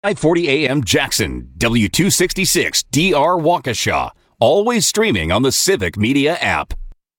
540 AM Jackson, W266 DR Waukesha. Always streaming on the Civic Media app.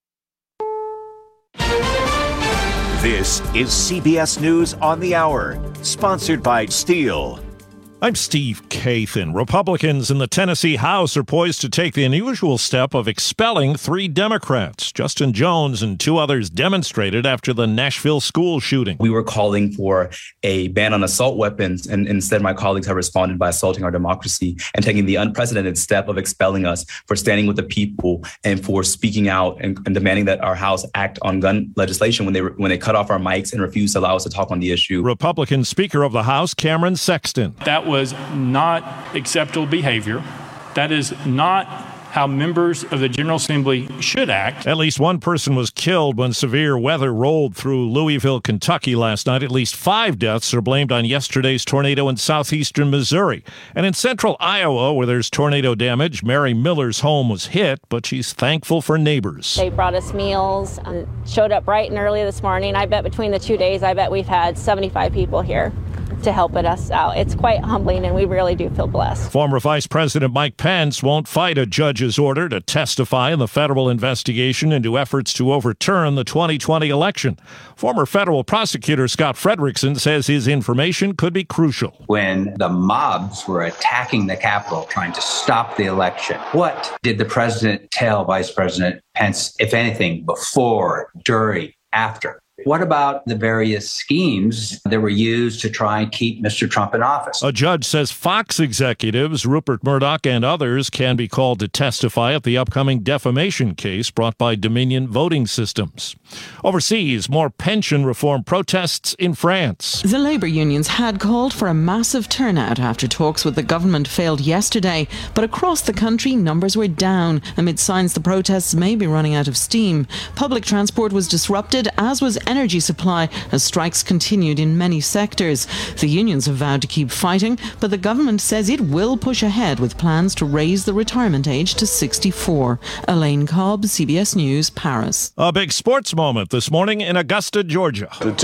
This is CBS News on the Hour, sponsored by Steel. I'm Steve Kathan. Republicans in the Tennessee House are poised to take the unusual step of expelling 3 Democrats. Justin Jones and 2 others demonstrated after the Nashville school shooting. We were calling for a ban on assault weapons, and instead my colleagues have responded by assaulting our democracy and taking the unprecedented step of expelling us for standing with the people and for speaking out and demanding that our House act on gun legislation when they cut off our mics and refused to allow us to talk on the issue. Republican Speaker of the House, Cameron Sexton. That was not acceptable behavior. That is not how members of the General Assembly should act. At least one person was killed when severe weather rolled through Louisville, Kentucky last night. At least 5 deaths are blamed on yesterday's tornado in southeastern Missouri. And in central Iowa, where there's tornado damage, Mary Miller's home was hit, but she's thankful for neighbors. They brought us meals and showed up bright and early this morning. I bet between the 2 days, we've had 75 people here to help us out. It's quite humbling, and we really do feel blessed. Former Vice President Mike Pence won't fight a judge's order to testify in the federal investigation into efforts to overturn the 2020 election. Former federal prosecutor Scott Frederickson says his information could be crucial. When the mobs were attacking the Capitol, trying to stop the election, what did the president tell Vice President Pence, if anything, before, during, after? What about the various schemes that were used to try and keep Mr. Trump in office? A judge says Fox executives, Rupert Murdoch and others, can be called to testify at the upcoming defamation case brought by Dominion Voting Systems. Overseas, more pension reform protests in France. The labour unions had called for a massive turnout after talks with the government failed yesterday, but across the country, numbers were down amid signs the protests may be running out of steam. Public transport was disrupted, as was energy supply, as strikes continued in many sectors. The unions have vowed to keep fighting, but the government says it will push ahead with plans to raise the retirement age to 64. Elaine Cobb, CBS News, Paris. A big sports moment this morning in Augusta, Georgia. The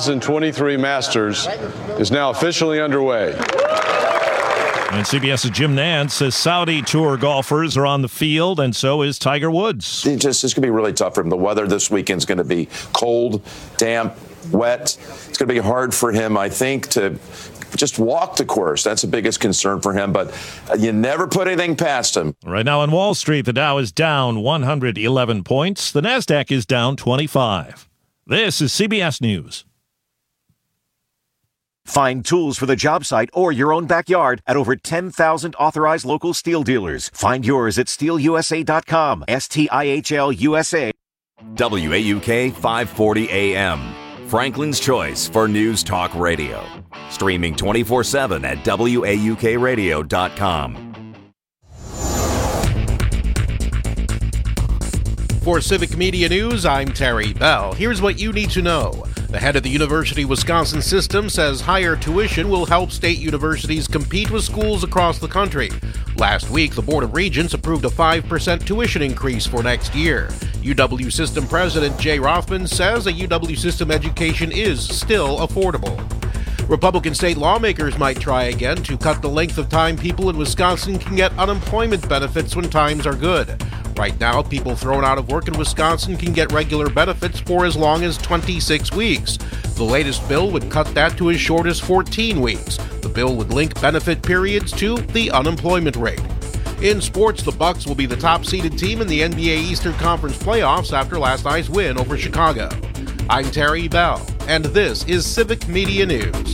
2023 Masters is now officially underway. And CBS's Jim Nantz says Saudi Tour golfers are on the field, and so is Tiger Woods. It's going to be really tough for him. The weather this weekend is going to be cold, damp, wet. It's going to be hard for him, I think, to just walk the course. That's the biggest concern for him, but you never put anything past him. Right now on Wall Street, the Dow is down 111 points. The Nasdaq is down 25. This is CBS News. Find tools for the job site or your own backyard at over 10,000 authorized local steel dealers. Find yours at steelusa.com. STIHL USA. WAUK 540 AM. Franklin's Choice for News Talk Radio. Streaming 24/7 at WAUKradio.com. For Civic Media News, I'm Terry Bell. Here's what you need to know. The head of the University of Wisconsin system says higher tuition will help state universities compete with schools across the country. Last week, the Board of Regents approved a 5% tuition increase for next year. UW System President Jay Rothman says a UW System education is still affordable. Republican state lawmakers might try again to cut the length of time people in Wisconsin can get unemployment benefits when times are good. Right now, people thrown out of work in Wisconsin can get regular benefits for as long as 26 weeks. The latest bill would cut that to as short as 14 weeks. The bill would link benefit periods to the unemployment rate. In sports, the Bucks will be the top-seeded team in the NBA Eastern Conference playoffs after last night's win over Chicago. I'm Terry Bell, and this is Civic Media News.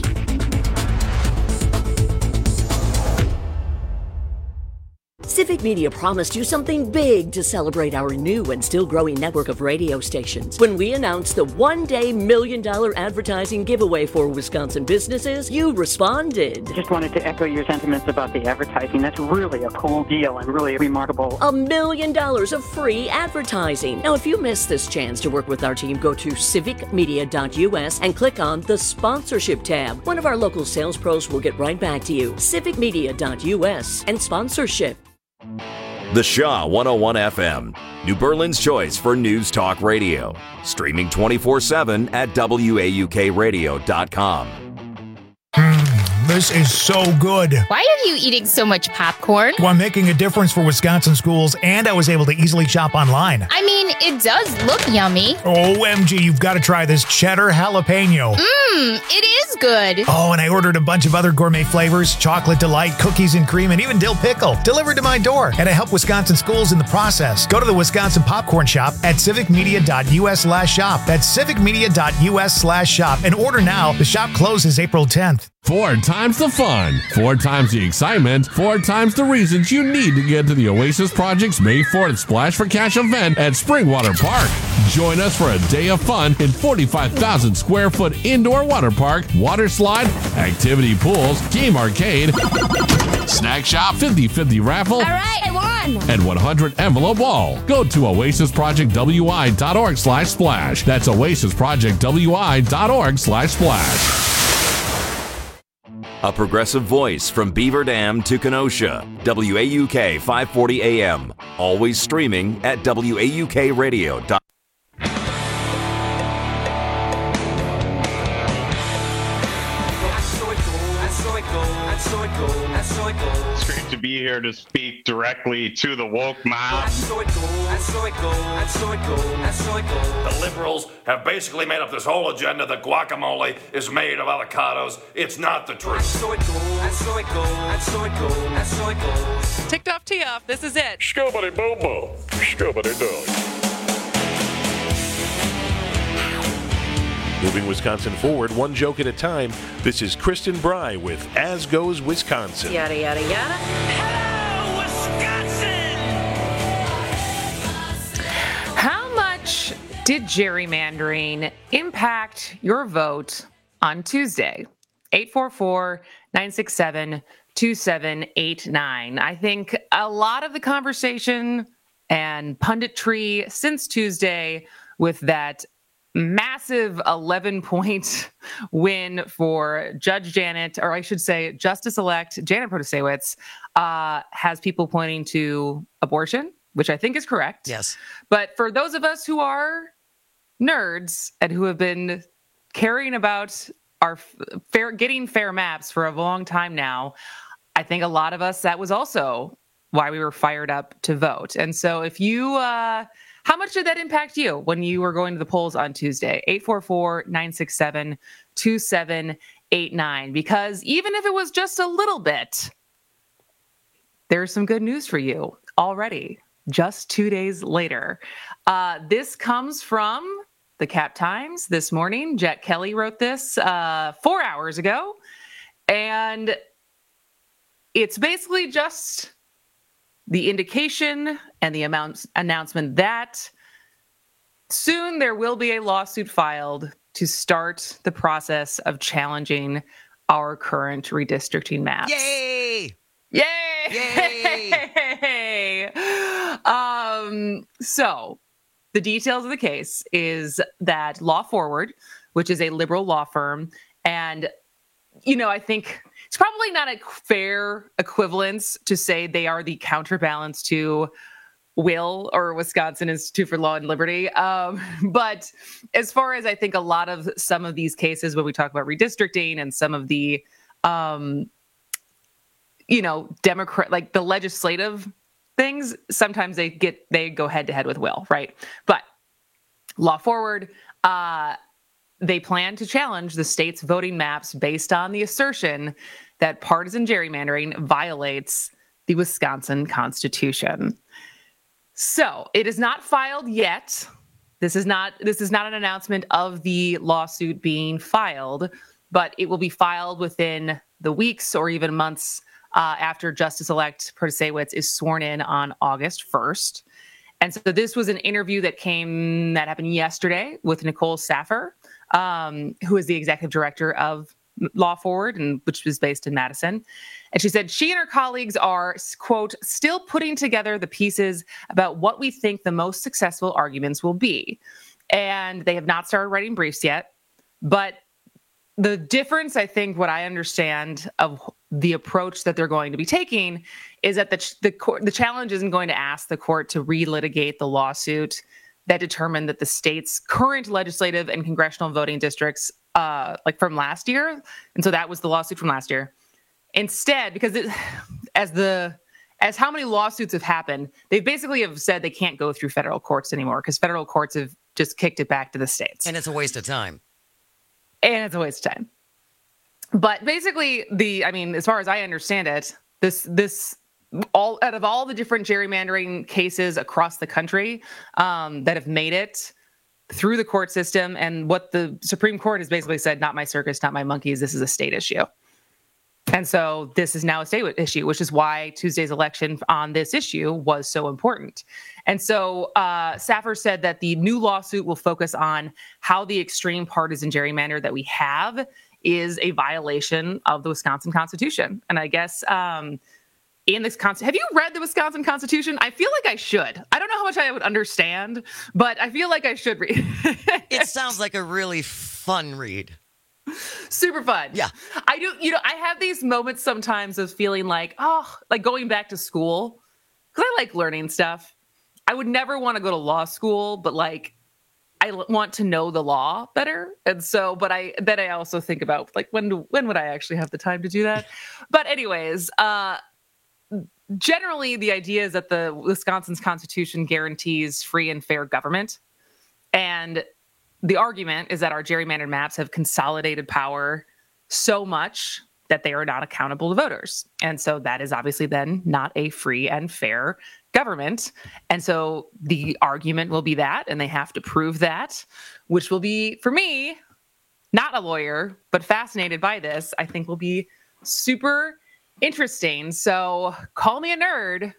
Civic Media promised you something big to celebrate our new and still growing network of radio stations. When we announced the one-day $1 million advertising giveaway for Wisconsin businesses, you responded. Just wanted to echo your sentiments about the advertising. That's really a cool deal and really remarkable. $1 million of free advertising. Now, if you missed this chance to work with our team, go to civicmedia.us and click on the sponsorship tab. One of our local sales pros will get right back to you. civicmedia.us and sponsorship. The Shaw 101 FM, New Berlin's choice for News Talk Radio. Streaming 24/7 at WAUKradio.com. This is so good. Why are you eating so much popcorn? Well, I'm making a difference for Wisconsin schools, and I was able to easily shop online. I mean, it does look yummy. OMG, you've got to try this cheddar jalapeno. It is good. Oh, and I ordered a bunch of other gourmet flavors, chocolate delight, cookies and cream, and even dill pickle, delivered to my door. And I help Wisconsin schools in the process. Go to the Wisconsin Popcorn Shop at civicmedia.us/shop. That's civicmedia.us/shop. And order now. The shop closes April 10th. 4 times the fun, 4 times the excitement, 4 times the reasons you need to get to the Oasis Project's May 4th Splash for Cash event at Springwater Park. Join us for a day of fun in 45,000 square foot indoor water park, water slide, activity pools, game arcade, snack shop, 50-50 raffle, All right, I won. and 100 envelope wall. Go to oasisprojectwi.org/splash. That's oasisprojectwi.org/splash. A progressive voice from Beaver Dam to Kenosha. WAUK 540 AM. Always streaming at WAUKradio.com. It's great to be here to speak directly to the woke mob. The liberals have basically made up this whole agenda that guacamole is made of avocados. It's not the truth. Ticked off, tee off. This is it. Scoobity boo boo. Scoobity doo. Moving Wisconsin forward, one joke at a time. This is Kristen Bry with As Goes Wisconsin. Yada, yada, yada. Hello, Wisconsin! How much did gerrymandering impact your vote on Tuesday? 844-967-2789. I think a lot of the conversation and punditry since Tuesday with that massive 11-point win for Judge Janet, or I should say Justice-elect Janet Protasiewicz, has people pointing to abortion, which I think is correct. Yes. But for those of us who are nerds and who have been caring about our getting fair maps for a long time now, I think a lot of us, that was also why we were fired up to vote. And so if you... how much did that impact you when you were going to the polls on Tuesday? 844-967-2789. Because even if it was just a little bit, there's some good news for you already, just 2 days later. This comes from the Cap Times this morning. Jet Kelly wrote this 4 hours ago. And it's basically just the indication and the announcement that soon there will be a lawsuit filed to start the process of challenging our current redistricting maps. Yay! Yay! Yay! So the details of the case is that Law Forward, which is a liberal law firm, and, you know, I think it's probably not a fair equivalence to say they are the counterbalance to WILL or Wisconsin Institute for Law and Liberty. But as far as I think a lot of some of these cases when we talk about redistricting and some of the, Democrat, like the legislative things, sometimes they go head to head with WILL, right? But Law Forward, they plan to challenge the state's voting maps based on the assertion that partisan gerrymandering violates the Wisconsin Constitution. So it is not filed yet. This is not an announcement of the lawsuit being filed, but it will be filed within the weeks or even months after Justice-elect Protasiewicz is sworn in on August 1st. And so this was an interview that happened yesterday with Nicole Saffer, who is the executive director of Law Forward, and which was based in Madison. And she said she and her colleagues are, quote, still putting together the pieces about what we think the most successful arguments will be. And they have not started writing briefs yet. But the difference, I think, what I understand of the approach that they're going to be taking is that the challenge isn't going to ask the court to relitigate the lawsuit that determined that the state's current legislative and congressional voting districts, like from last year, and so that was the lawsuit from last year, instead, because as how many lawsuits have happened, they basically have said they can't go through federal courts anymore because federal courts have just kicked it back to the states. And it's a waste of time. But basically, as far as I understand it, this all out of all the different gerrymandering cases across the country that have made it through the court system, and what the Supreme Court has basically said, not my circus, not my monkeys, this is a state issue. And so this is now a state issue, which is why Tuesday's election on this issue was so important. And so Saffer said that the new lawsuit will focus on how the extreme partisan gerrymander that we have is a violation of the Wisconsin Constitution. And I guess in this have you read the Wisconsin Constitution? I feel like I should. I don't know how much I would understand, but I feel like I should read. It sounds like a really fun read. Super fun. Yeah. I do. I have these moments sometimes of feeling like going back to school, because I like learning stuff. I would never want to go to law school, but I want to know the law better. And so, but I also think about when would I actually have the time to do that? But anyways, generally the idea is that the Wisconsin's Constitution guarantees free and fair government. And the argument is that our gerrymandered maps have consolidated power so much that they are not accountable to voters. And so that is obviously then not a free and fair government. And so the argument will be that, and they have to prove that, which will be, for me, not a lawyer, but fascinated by this, I think will be super interesting. So call me a nerd,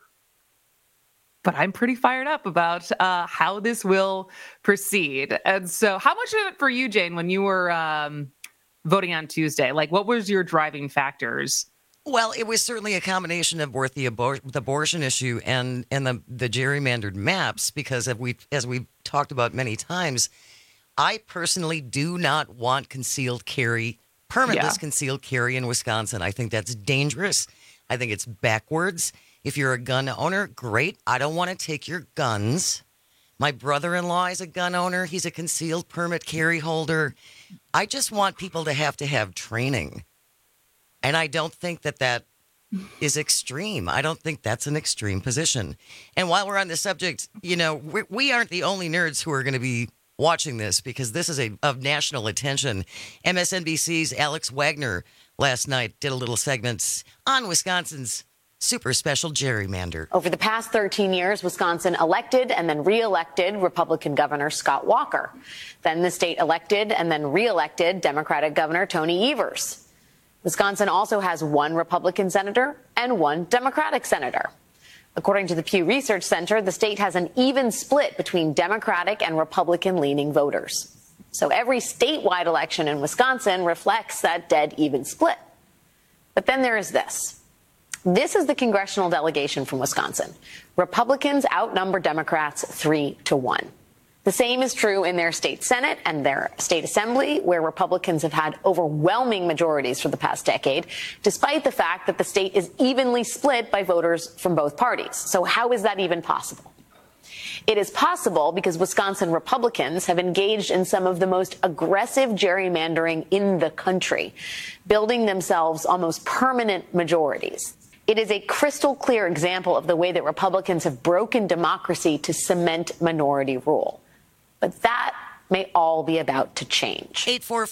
but I'm pretty fired up about how this will proceed. And so how much of it for you, Jane, when you were voting on Tuesday? What was your driving factors? Well, it was certainly a combination of both the abortion issue and the gerrymandered maps, because as we've talked about many times, I personally do not want concealed carry, permitless concealed carry in Wisconsin. I think that's dangerous. I think it's backwards. If you're a gun owner, great. I don't want to take your guns. My brother-in-law is a gun owner. He's a concealed permit carry holder. I just want people to have training. And I don't think that is extreme. I don't think that's an extreme position. And while we're on the subject, we aren't the only nerds who are going to be watching this, because this is of national attention. MSNBC's Alex Wagner last night did a little segment on Wisconsin's super special gerrymander. Over the past 13 years, Wisconsin elected and then re-elected Republican Governor Scott Walker. Then the state elected and then re-elected Democratic Governor Tony Evers. Wisconsin also has one Republican senator and one Democratic senator. According to the Pew Research Center, the state has an even split between Democratic and Republican-leaning voters. So every statewide election in Wisconsin reflects that dead even split. But then there is this. This is the congressional delegation from Wisconsin. Republicans outnumber Democrats 3-1. The same is true in their state Senate and their state assembly, where Republicans have had overwhelming majorities for the past decade, despite the fact that the state is evenly split by voters from both parties. So how is that even possible? It is possible because Wisconsin Republicans have engaged in some of the most aggressive gerrymandering in the country, building themselves almost permanent majorities. It is a crystal clear example of the way that Republicans have broken democracy to cement minority rule. But that may all be about to change.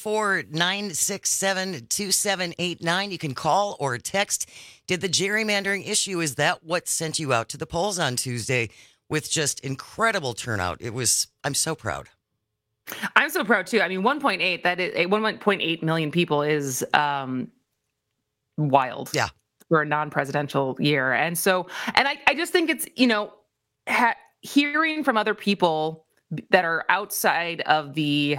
844-967-2789. You can call or text. Did the gerrymandering issue, is that what sent you out to the polls on Tuesday with just incredible turnout? I'm so proud. I'm so proud too. 1.8 million people is wild. Yeah. For a non-presidential year. And so, I just think it's, hearing from other people that are outside of the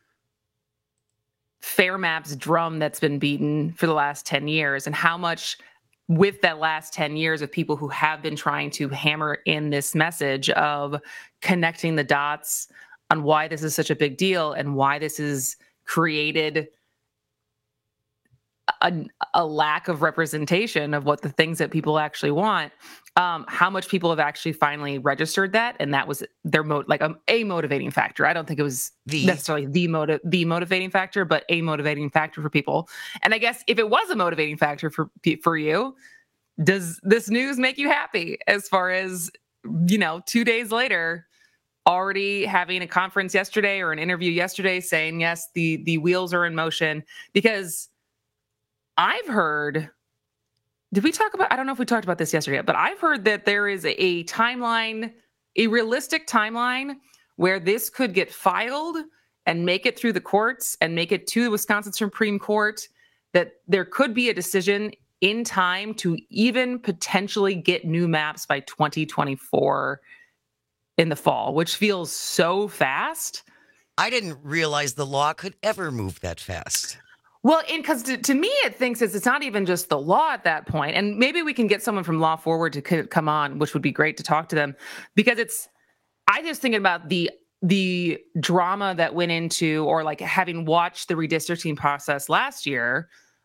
fair maps drum that's been beaten for the last 10 years, and how much with that last 10 years of people who have been trying to hammer in this message of connecting the dots on why this is such a big deal and why this has created a lack of representation of what the things that people actually want. How much people have actually finally registered that, and that was their a motivating factor. I don't think it was necessarily the motivating factor, but a motivating factor for people. And I guess if it was a motivating factor for you, does this news make you happy? As far as 2 days later, already having a conference yesterday or an interview yesterday saying yes, the wheels are in motion. Because I've heard. Did we talk about, I don't know if we talked about this yesterday, but I've heard that there is a timeline, a realistic timeline where this could get filed and make it through the courts and make it to the Wisconsin Supreme Court, that there could be a decision in time to even potentially get new maps by 2024 in the fall, which feels so fast. I didn't realize the law could ever move that fast. Well, because to me, it thinks it's not even just the law at that point. And maybe we can get someone from Law Forward to come on, which would be great to talk to them, because I just thinking about the drama that went into, or like having watched the redistricting process last year,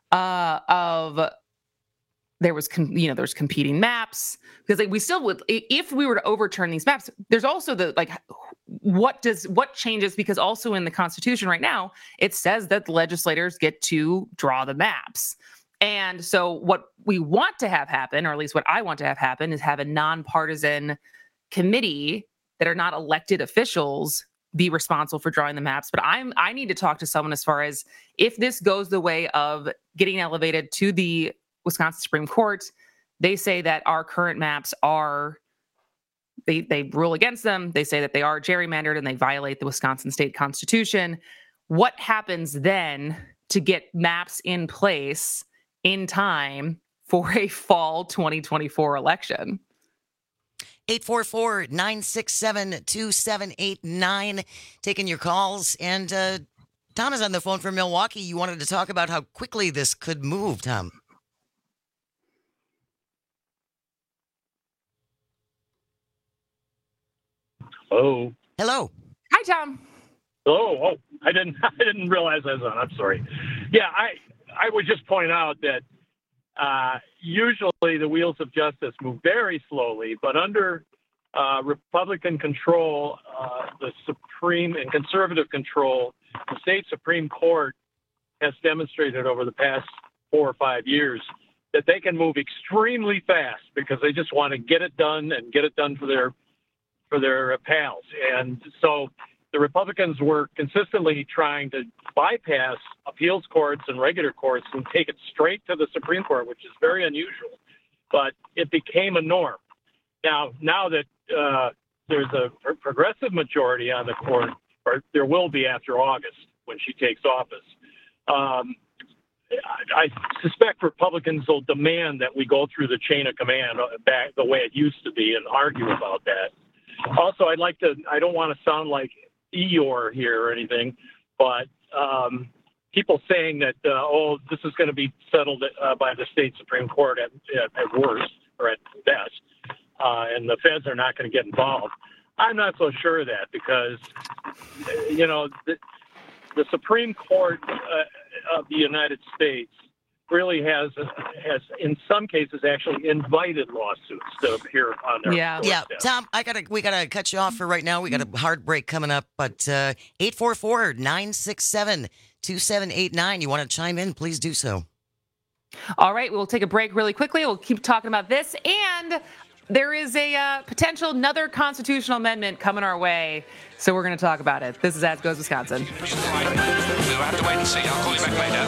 there was competing maps, because we still would, if we were to overturn these maps, there's also what changes, because also in the Constitution right now, it says that the legislators get to draw the maps. And so what we want to have happen, or at least what I want to have happen, is have a nonpartisan committee that are not elected officials be responsible for drawing the maps. But I need to talk to someone as far as, if this goes the way of getting elevated to the Wisconsin Supreme Court, they say that our current maps are, they rule against them. They say that they are gerrymandered and they violate the Wisconsin state constitution. What happens then to get maps in place in time for a fall 2024 election? 844-967-2789, taking your calls. And Tom is on the phone from Milwaukee. You wanted to talk about how quickly this could move, Tom. Hello. Hello. Hi, Tom. Hello. Oh, I didn't realize I was on. I'm sorry. Yeah, I would just point out that usually the wheels of justice move very slowly, but under Republican control, the Supreme and conservative control, the state Supreme Court has demonstrated over the past 4 or 5 years that they can move extremely fast, because they just want to get it done and get it done for their pals. And so the Republicans were consistently trying to bypass appeals courts and regular courts and take it straight to the Supreme Court, which is very unusual, but it became a norm. Now that there's a progressive majority on the court, or there will be after August when she takes office, I suspect Republicans will demand that we go through the chain of command back the way it used to be and argue about that. Also, I don't want to sound like Eeyore here or anything, but people saying that, this is going to be settled by the state Supreme Court at worst or at best, and the feds are not going to get involved. I'm not so sure of that, because, the Supreme Court of the United States really has in some cases actually invited lawsuits to appear on their doorstep. Tom, we gotta cut you off for right now. We got a hard break coming up, but 844-967-2789. You want to chime in? Please do so. All right, we'll take a break really quickly. We'll keep talking about this, and there is a potential another constitutional amendment coming our way, so we're going to talk about it. This is As Goes Wisconsin. We'll have to wait and see. I'll call you back later.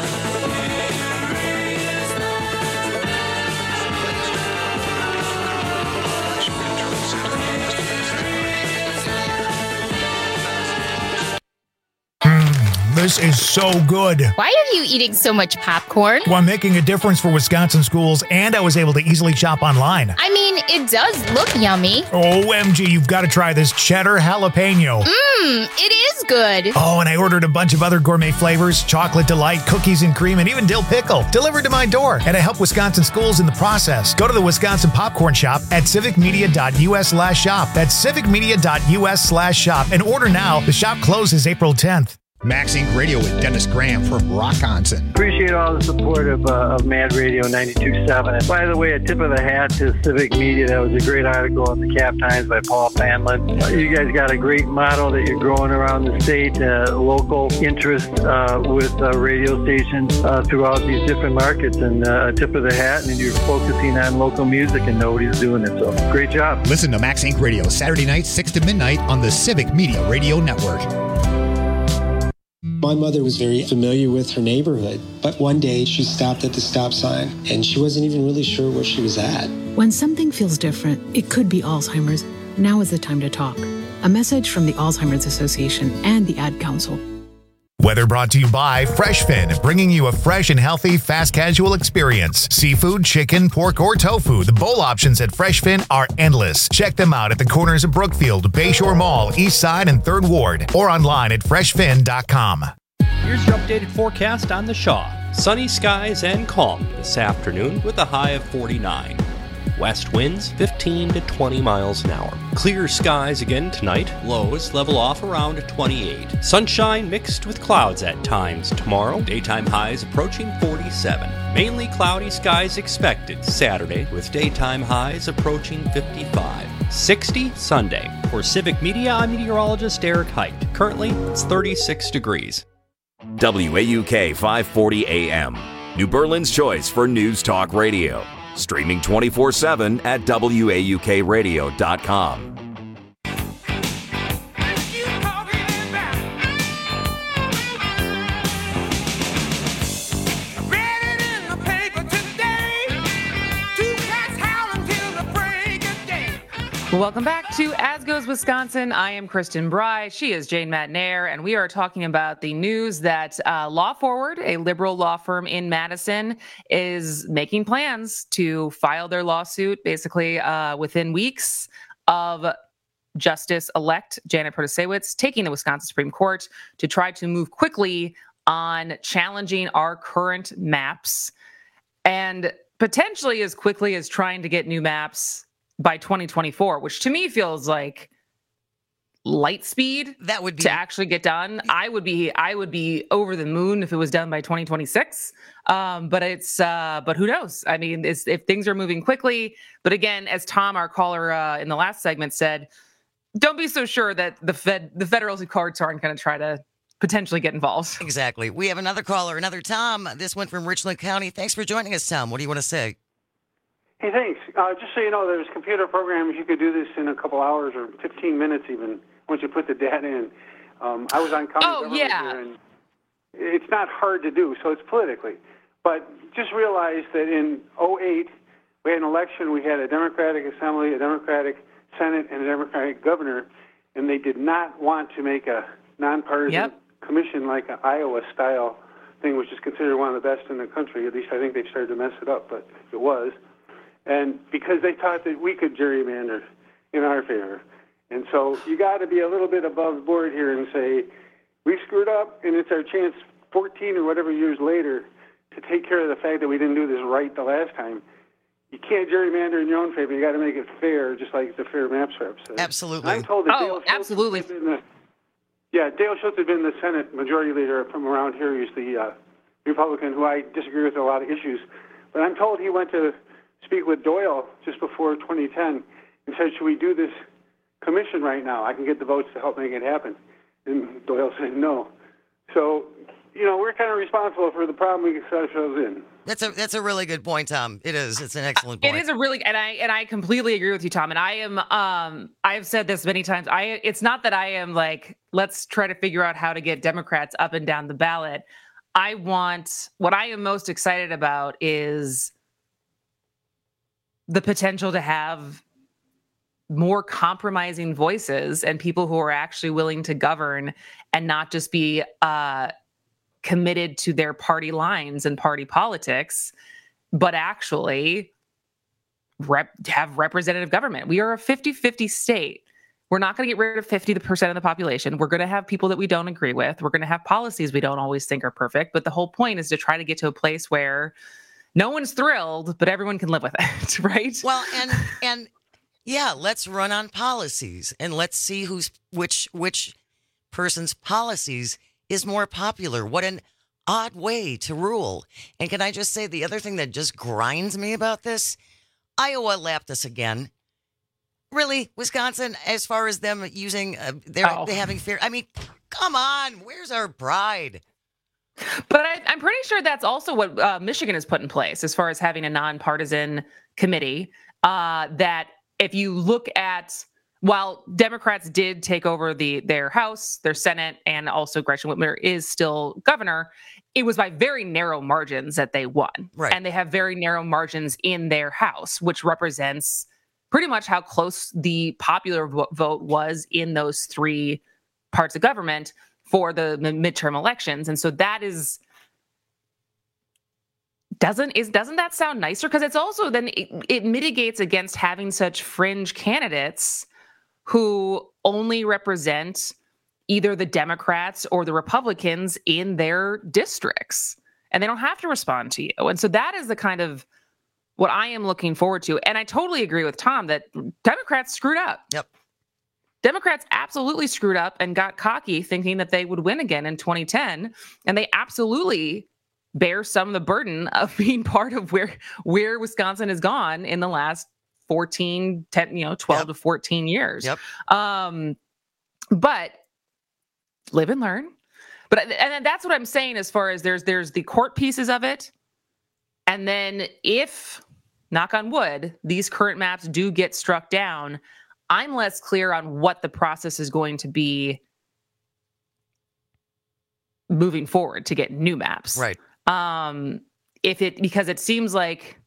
This is so good. Why are you eating so much popcorn? Well, I'm making a difference for Wisconsin schools, and I was able to easily shop online. I mean, it does look yummy. OMG, you've got to try this cheddar jalapeno. It is good. Oh, and I ordered a bunch of other gourmet flavors, chocolate delight, cookies and cream, and even dill pickle, delivered to my door. And I help Wisconsin schools in the process. Go to the Wisconsin Popcorn Shop at civicmedia.us/shop. That's civicmedia.us/shop. And order now. The shop closes April 10th. Max Inc. Radio with Dennis Graham from Rockonson. Appreciate all the support of Mad Radio 92.7. And by the way, a tip of the hat to Civic Media. That was a great article in the Cap Times by Paul Fanlin. You guys got a great model that you're growing around the state, local interest with radio stations throughout these different markets. And a tip of the hat, and you're focusing on local music, and nobody's doing it. So great job. Listen to Max Inc. Radio Saturday night, 6 to midnight on the Civic Media Radio Network. My mother was very familiar with her neighborhood, but one day she stopped at the stop sign and she wasn't even really sure where she was at. When something feels different, it could be Alzheimer's. Now is the time to talk. A message from the Alzheimer's Association and the Ad Council. Weather brought to you by FreshFin, bringing you a fresh and healthy fast casual experience. Seafood, chicken, pork, or tofu. The bowl options at FreshFin are endless. Check them out at the corners of Brookfield, Bayshore Mall, East Side, and 3rd Ward, or online at freshfin.com. Here's your updated forecast on the Shaw. Sunny skies and calm this afternoon with a high of 49. West winds 15 to 20 miles an hour. Clear skies again tonight. Lows level off around 28. Sunshine mixed with clouds at times tomorrow. Daytime highs approaching 47. Mainly cloudy skies expected Saturday with daytime highs approaching 55. 60 Sunday. For Civic Media, I'm meteorologist Eric Height. Currently, it's 36 degrees. WAUK 540 AM, New Berlin's choice for News Talk Radio. Streaming 24/7 at WAUKradio.com. Welcome back to As Goes Wisconsin. I am Kristen Bry. She is Jane Matnair, and we are talking about the news that Law Forward, a liberal law firm in Madison, is making plans to file their lawsuit basically within weeks of Justice-elect Janet Protasiewicz taking the Wisconsin Supreme Court to try to move quickly on challenging our current maps and potentially as quickly as trying to get new maps by 2024, which to me feels like light speed. That would be to actually get done. I would be over the moon if it was done by 2026. But who knows? I mean, if things are moving quickly. But again, as Tom, our caller in the last segment said, don't be so sure that the federal courts aren't going to try to potentially get involved. Exactly. We have another caller, another Tom. This one from Richland County. Thanks for joining us, Tom. What do you want to say? Hey, thanks. Just so you know, there's computer programs you could do this in a couple hours or 15 minutes even once you put the data in. I was on county government here, and it's not hard to do, so it's politically. But just realize that in 2008, we had an election. We had a Democratic Assembly, a Democratic Senate, and a Democratic governor, and they did not want to make a nonpartisan commission like an Iowa-style thing, which is considered one of the best in the country. At least I think they've started to mess it up, but it was. And because they thought that we could gerrymander in our favor. And so you got to be a little bit above board here and say, we screwed up, and it's our chance 14 or whatever years later to take care of the fact that we didn't do this right the last time. You can't gerrymander in your own favor. You got to make it fair, just like the fair maps rep said. Absolutely. I'm told that Dale absolutely. Dale Schultz had been the Senate Majority Leader from around here. He's the Republican who I disagree with on a lot of issues. But I'm told he went to speak with Doyle just before 2010 and said, should we do this commission right now? I can get the votes to help make it happen. And Doyle said no. So, we're kind of responsible for the problem we set ourselves in. That's a really good point, Tom. It is. It's an excellent point. It is a really, and I completely agree with you, Tom. And I am, I've said this many times. It's not that I am like, let's try to figure out how to get Democrats up and down the ballot. What I am most excited about is the potential to have more compromising voices and people who are actually willing to govern and not just be committed to their party lines and party politics, but actually have representative government. We are a 50-50 state. We're not going to get rid of 50% of the population. We're going to have people that we don't agree with. We're going to have policies we don't always think are perfect. But the whole point is to try to get to a place where no one's thrilled, but everyone can live with it, right? Well, and yeah, let's run on policies and let's see which person's policies is more popular. What an odd way to rule. And can I just say the other thing that just grinds me about this? Iowa lapped us again. Really? Wisconsin, as far as them using, they having fear. I mean, come on. Where's our pride? But I'm pretty sure that's also what Michigan has put in place as far as having a nonpartisan committee. That if you look at, while Democrats did take over their House, their Senate, and also Gretchen Whitmer is still governor, it was by very narrow margins that they won. Right. And they have very narrow margins in their House, which represents pretty much how close the popular vote was in those three parts of government for the midterm elections. And so that doesn't that sound nicer? Because it's also then it mitigates against having such fringe candidates who only represent either the Democrats or the Republicans in their districts, and they don't have to respond to you. And so that is the kind of what I am looking forward to. And I totally agree with Tom that Democrats screwed up. Yep. Democrats absolutely screwed up and got cocky thinking that they would win again in 2010. And they absolutely bear some of the burden of being part of where Wisconsin has gone in the last 12 to 14 years. Yep. But live and learn. And that's what I'm saying as far as there's the court pieces of it. And then if, knock on wood, these current maps do get struck down, I'm less clear on what the process is going to be moving forward to get new maps. Right. Because it seems like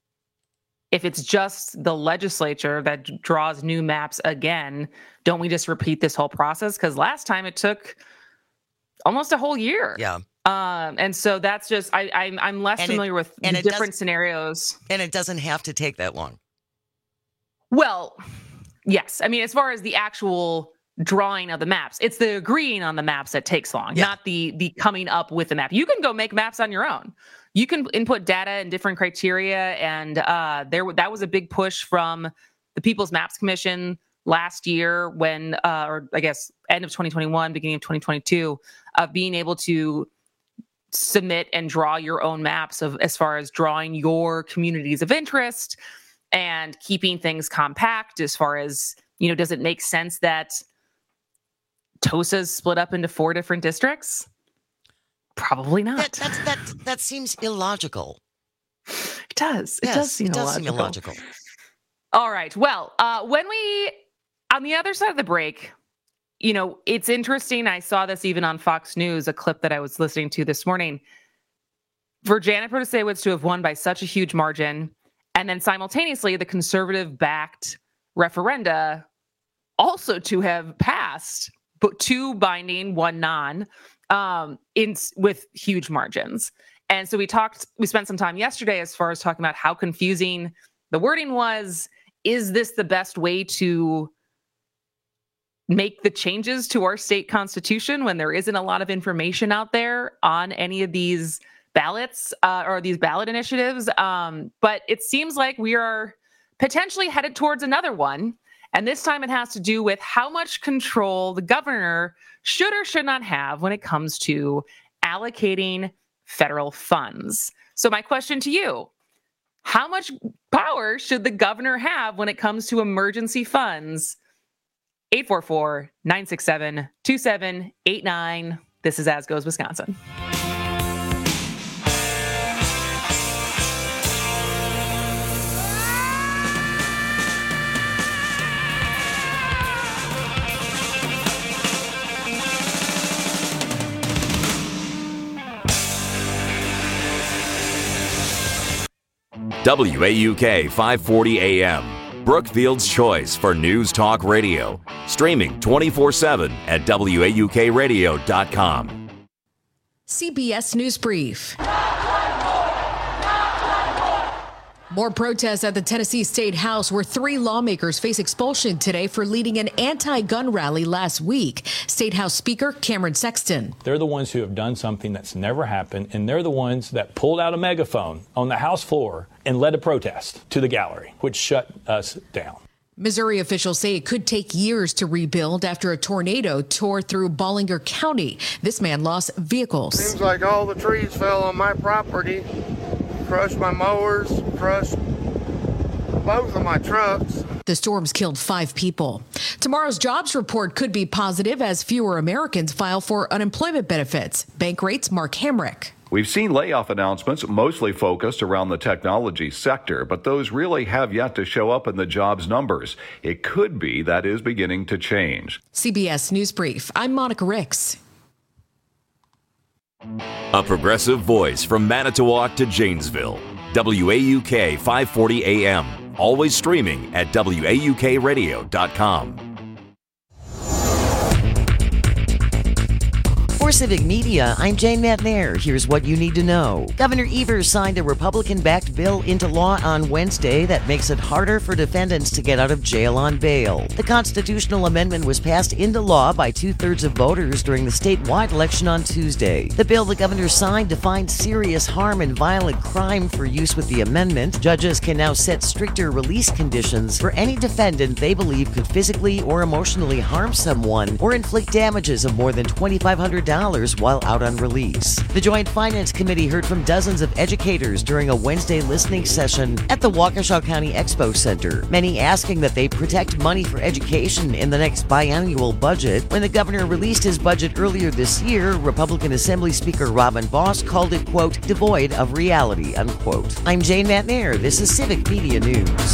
if it's just the legislature that draws new maps again, don't we just repeat this whole process? Because last time it took almost a whole year. Yeah. And so that's just I'm less familiar with the different scenarios. And it doesn't have to take that long. Well, yes. I mean, as far as the actual drawing of the maps, it's the agreeing on the maps that takes long, not the coming up with the map. You can go make maps on your own. You can input data and different criteria, and that was a big push from the People's Maps Commission last year when, or I guess end of 2021, beginning of 2022, of being able to submit and draw your own maps of as far as drawing your communities of interest and keeping things compact as far as, does it make sense that TOSA's split up into 4 different districts? Probably not. That seems illogical. It does. Yes, it does seem illogical. All right. Well, when we, on the other side of the break, it's interesting. I saw this even on Fox News, a clip that I was listening to this morning. For Janet Protasiewicz to have won by such a huge margin, and then simultaneously the conservative-backed referenda also to have passed, but 2 binding, 1 non, with huge margins. And so we spent some time yesterday as far as talking about how confusing the wording was. Is this the best way to make the changes to our state constitution when there isn't a lot of information out there on any of these ballots or these ballot initiatives? But it seems like we are potentially headed towards another one. And this time it has to do with how much control the governor should or should not have when it comes to allocating federal funds. So my question to you, how much power should the governor have when it comes to emergency funds? 844-967-2789. This is As Goes Wisconsin. WAUK 540 AM, Brookfield's choice for News Talk Radio. Streaming 24/7 at WAUKradio.com. CBS News Brief. More protests at the Tennessee State House, where 3 lawmakers face expulsion today for leading an anti-gun rally last week. State House Speaker Cameron Sexton. They're the ones who have done something that's never happened, and they're the ones that pulled out a megaphone on the House floor and led a protest to the gallery, which shut us down. Missouri officials say it could take years to rebuild after a tornado tore through Ballinger County. This man lost vehicles. Seems like all the trees fell on my property, crushed my mowers, crushed both of my trucks. The storms killed 5 people. Tomorrow's jobs report could be positive as fewer Americans file for unemployment benefits. Bankrate's Mark Hamrick. We've seen layoff announcements mostly focused around the technology sector, but those really have yet to show up in the jobs numbers. It could be that is beginning to change. CBS News Brief. I'm Monica Ricks. A progressive voice from Manitowoc to Janesville. WAUK 540 AM. Always streaming at WAUKradio.com. For Civic Media, I'm Jane Matnair. Here's what you need to know. Governor Evers signed a Republican-backed bill into law on Wednesday that makes it harder for defendants to get out of jail on bail. The constitutional amendment was passed into law by 2/3 of voters during the statewide election on Tuesday. The bill the governor signed defines serious harm and violent crime for use with the amendment. Judges can now set stricter release conditions for any defendant they believe could physically or emotionally harm someone or inflict damages of more than $2,500 while out on release. The Joint Finance Committee heard from dozens of educators during a Wednesday listening session at the Waukesha County Expo Center, many asking that they protect money for education in the next biannual budget. When the governor released his budget earlier this year, Republican Assembly Speaker Robin Vos called it, quote, devoid of reality, unquote. I'm Jane Matnair. This is Civic Media News.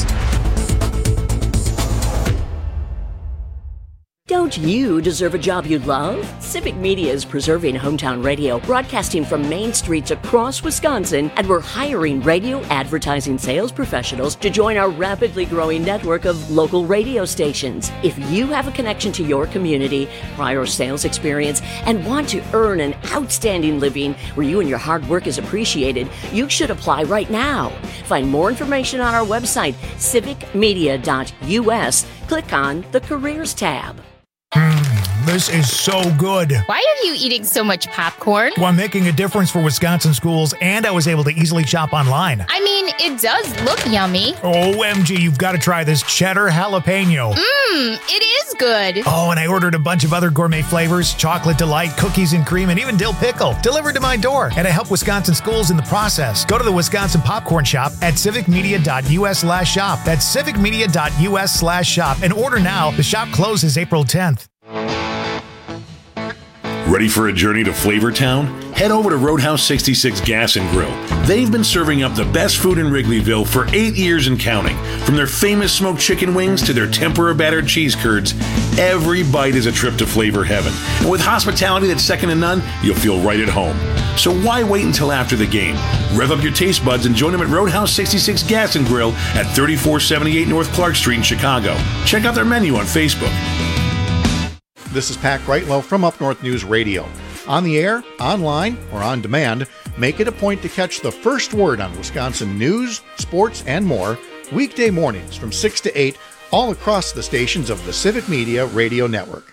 Don't you deserve a job you love? Civic Media is preserving hometown radio, broadcasting from main streets across Wisconsin, and we're hiring radio advertising sales professionals to join our rapidly growing network of local radio stations. If you have a connection to your community, prior sales experience, and want to earn an outstanding living where you and your hard work is appreciated, you should apply right now. Find more information on our website, civicmedia.us. Click on the Careers tab. This is so good. Why are you eating so much popcorn? Well, I'm making a difference for Wisconsin schools, and I was able to easily shop online. I mean, it does look yummy. OMG, you've got to try this cheddar jalapeno. It is good. Oh, and I ordered a bunch of other gourmet flavors, chocolate delight, cookies and cream, and even dill pickle, delivered to my door. And I help Wisconsin schools in the process. Go to the Wisconsin Popcorn Shop at civicmedia.us/shop. That's civicmedia.us/shop. And order now. The shop closes April 10th. Ready for a journey to Flavortown? Head over to Roadhouse 66 Gas and Grill. They've been serving up the best food in Wrigleyville for 8 years and counting. From their famous smoked chicken wings to their tempura-battered cheese curds, every bite is a trip to flavor heaven. And with hospitality that's second to none, you'll feel right at home. So why wait until after the game? Rev up your taste buds and join them at Roadhouse 66 Gas and Grill at 3478 North Clark Street in Chicago. Check out their menu on Facebook. This is Pat Greitlow from Up North News Radio. On the air, online, or on demand, make it a point to catch the first word on Wisconsin news, sports, and more weekday mornings from 6 to 8 all across the stations of the Civic Media Radio Network.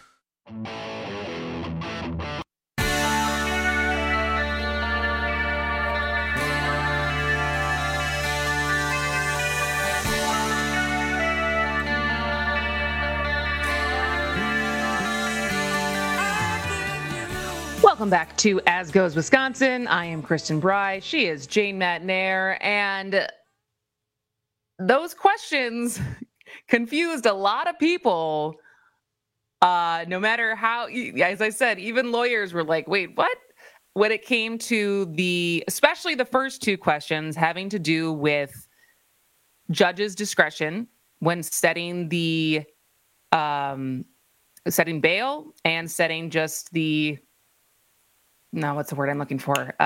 Welcome back to As Goes Wisconsin. I am Kristen Bry. She is Jane Matnair. And those questions confused a lot of people. No matter how, as I said, even lawyers were like, wait, what? When it came to especially the first two questions having to do with judges' discretion when setting setting bail and setting just what's the word I'm looking for?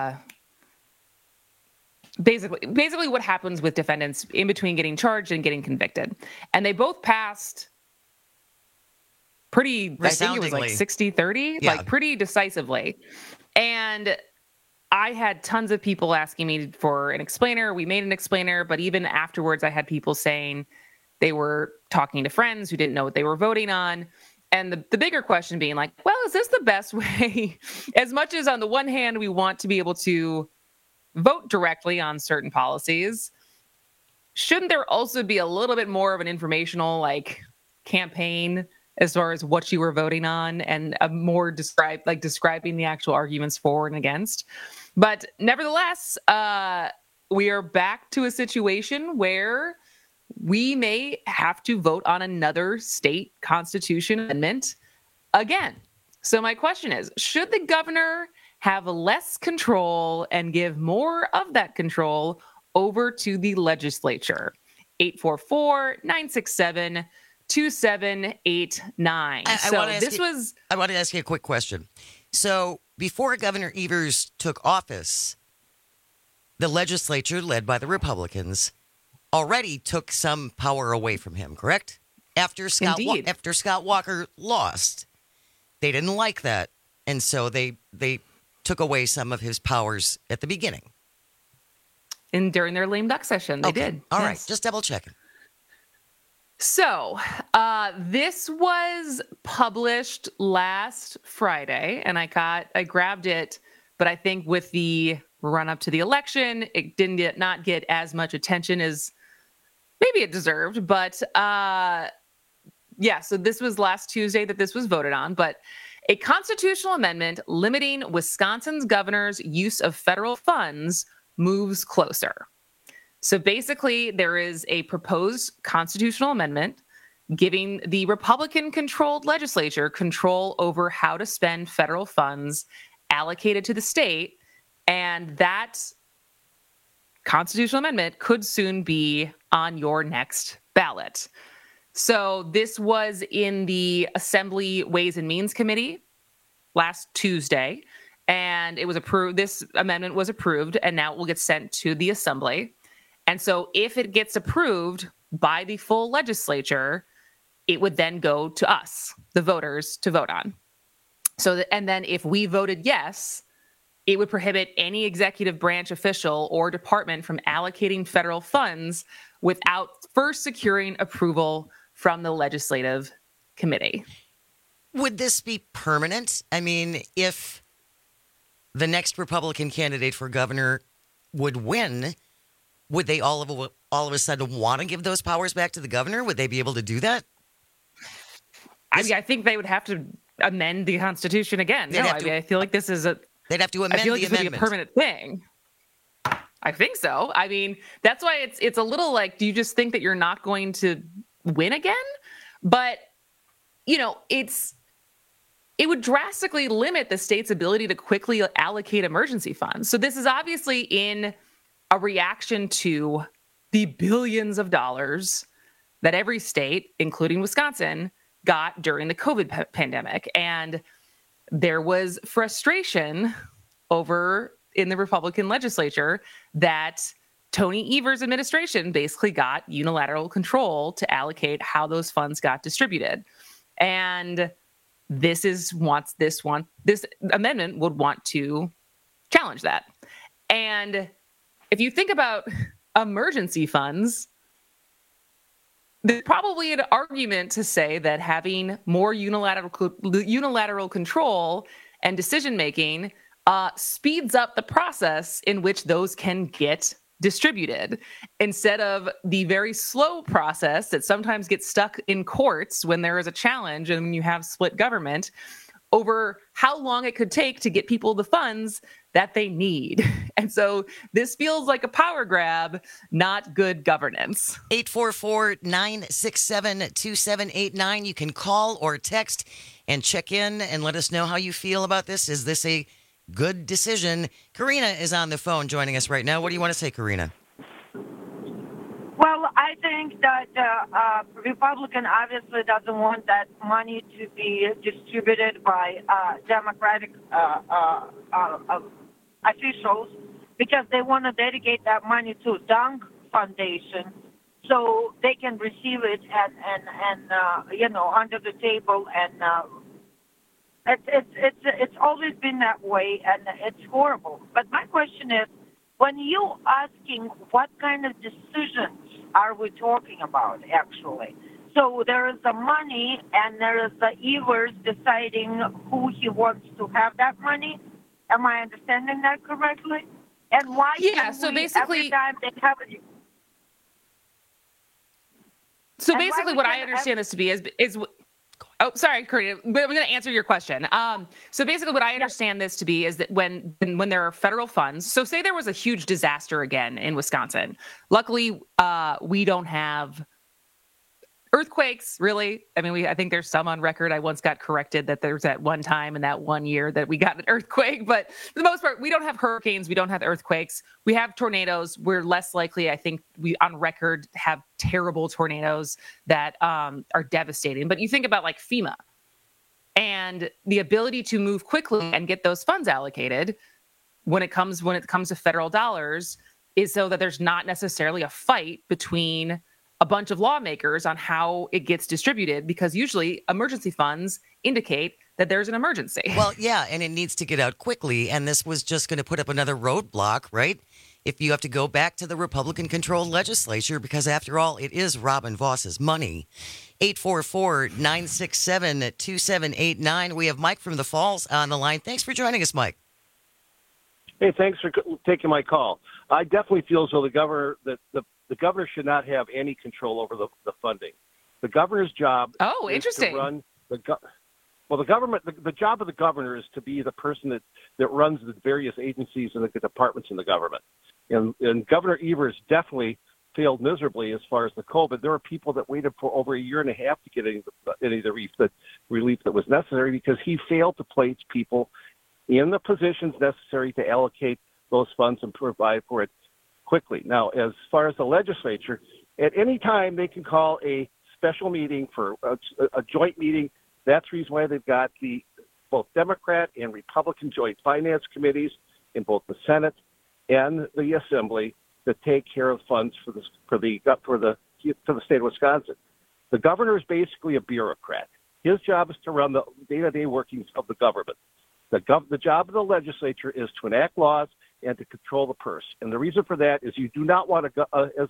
Basically what happens with defendants in between getting charged and getting convicted. And they both passed pretty, I think it was like 60-30, like pretty decisively. And I had tons of people asking me for an explainer. We made an explainer, but even afterwards I had people saying they were talking to friends who didn't know what they were voting on. And the bigger question being like, well, is this the best way? As much as on the one hand, we want to be able to vote directly on certain policies, shouldn't there also be a little bit more of an informational like campaign as far as what you were voting on and a more describing the actual arguments for and against? But nevertheless, we are back to a situation where we may have to vote on another state constitution amendment again. So my question is, should the governor have less control and give more of that control over to the legislature? 844-967-2789. I want to ask you a quick question. So before Governor Evers took office, the legislature, led by the Republicans, already took some power away from him, correct? After Scott Walker lost, they didn't like that, and so they took away some of his powers at the beginning. And during their lame duck session, they did. All right, just double checking. So this was published last Friday, and I grabbed it, but I think with the run up to the election, it did not get as much attention as maybe it deserved. But so this was last Tuesday that this was voted on. But a constitutional amendment limiting Wisconsin's governor's use of federal funds moves closer. So basically, there is a proposed constitutional amendment giving the Republican-controlled legislature control over how to spend federal funds allocated to the state, and that constitutional amendment could soon be on your next ballot. So this was in the Assembly Ways and Means Committee last Tuesday, and it was approved. This amendment was approved, and now it will get sent to the Assembly. And so if it gets approved by the full legislature, it would then go to us, the voters, to vote on. And then if we voted yes, it would prohibit any executive branch official or department from allocating federal funds without first securing approval from the legislative committee. Would this be permanent? I mean, if the next Republican candidate for governor would win, would they all of a sudden want to give those powers back to the governor? Would they be able to do that? I think they would have to amend the Constitution again. I feel like this is they'd have to amend the amendment. This would be a permanent thing. I think so. I mean, that's why it's a little like, do you just think that you're not going to win again? But, it would drastically limit the state's ability to quickly allocate emergency funds. So this is obviously in a reaction to the billions of dollars that every state, including Wisconsin, got during the COVID pandemic. And there was frustration over in the Republican legislature that Tony Evers' administration basically got unilateral control to allocate how those funds got distributed. And this amendment would want to challenge that. And if you think about emergency funds, there's probably an argument to say that having more unilateral control and decision-making speeds up the process in which those can get distributed, instead of the very slow process that sometimes gets stuck in courts when there is a challenge and when you have split government over how long it could take to get people the funds that they need. And so this feels like a power grab, not good governance. 844-967-2789. You can call or text and check in and let us know how you feel about this. Is this a good decision? Karina is on the phone joining us right now. What do you want to say, Karina? Well, I think that Republican obviously doesn't want that money to be distributed by Democratic officials, because they want to dedicate that money to Dunk Foundation so they can receive it and under the table, and it's always been that way, and it's horrible. But my question is, when you asking what kind of decisions are we talking about, actually? So there is the money, and there is the Evers deciding who he wants to have that money. Am I understanding that correctly? And why? Yeah. So basically, every time they have it. So basically, what I understand this to be is. Oh, sorry, Karina, but I'm going to answer your question. So basically what I understand this to be is that when there are federal funds, so say there was a huge disaster again in Wisconsin. Luckily, we don't have earthquakes, really. I mean, I think there's some on record. I once got corrected that there's that one time in that 1 year that we got an earthquake. But for the most part, we don't have hurricanes. We don't have earthquakes. We have tornadoes. We're less likely, I think, we on record have terrible tornadoes that are devastating. But you think about like FEMA and the ability to move quickly and get those funds allocated when it comes to federal dollars is so that there's not necessarily a fight between a bunch of lawmakers on how it gets distributed, because usually emergency funds indicate that there's an emergency. Well, yeah, and it needs to get out quickly. And this was just going to put up another roadblock, right? If you have to go back to the Republican-controlled legislature, because after all, it is Robin Voss's money. 844-967-2789. We have Mike from the Falls on the line. Thanks for joining us, Mike. Hey, thanks for taking my call. I definitely feel as though the governor should not have any control over the funding. The governor's job is to run the government. The job of the governor is to be the person that runs the various agencies and the departments in the government. And Governor Evers definitely failed miserably as far as the COVID. There were people that waited for over a year and a half to get any of the relief that was necessary because he failed to place people in the positions necessary to allocate those funds and provide for it quickly. Now, as far as the legislature, at any time they can call a special meeting for a joint meeting. That's the reason why they've got both Democrat and Republican joint finance committees in both the Senate and the Assembly that take care of funds for the state of Wisconsin. The governor is basically a bureaucrat. His job is to run the day-to-day workings of the government. The job of the legislature is to enact laws and to control the purse. And the reason for that is you do not want to,